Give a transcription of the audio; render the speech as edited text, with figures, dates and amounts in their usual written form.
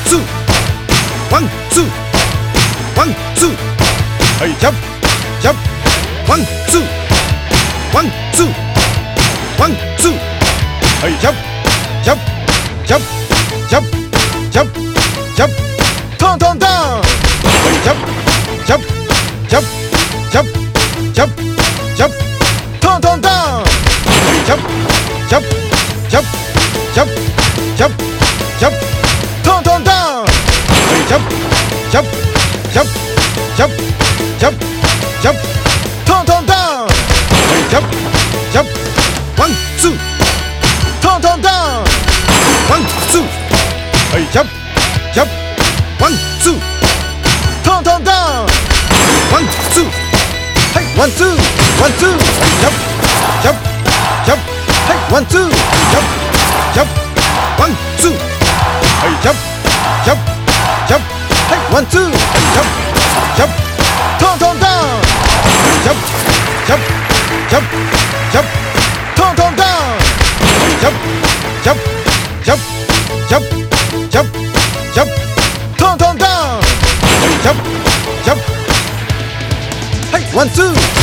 two, 1, 2, 1, 2, hey, jump, jump, 1, 2, 1, 2, 1, 2, hey, jump, jump, jump, jump, jump, jump, turn, turn down, hey, jump, jump, jump, jump, jump, jump, turn, turn down, hey, jump, jump, jump, jump, jump, jump, turn, turn down, hey, jump, jump, jump, jump, jump, jump, turn, turn down, hey, jump, jump, 1, 2, turn, turn down, 1, 2, hey, jump, jump, 1, 2, turn, turn down, 1, 2, hey, 1, 2, 1, 2, hey, jump, jump, jump, hey, 1, 2, jump, jump, 1, 2, hey, jump, jump, jump, hey, 1, 2, hey, jump, jump, turn, turn down, hey, jump, jump, jump, jump, turn, turn down, hey, jump, jump, jump, jump, jump, jump, turn, turn down, hey, jump, jump, hey, 1, 2.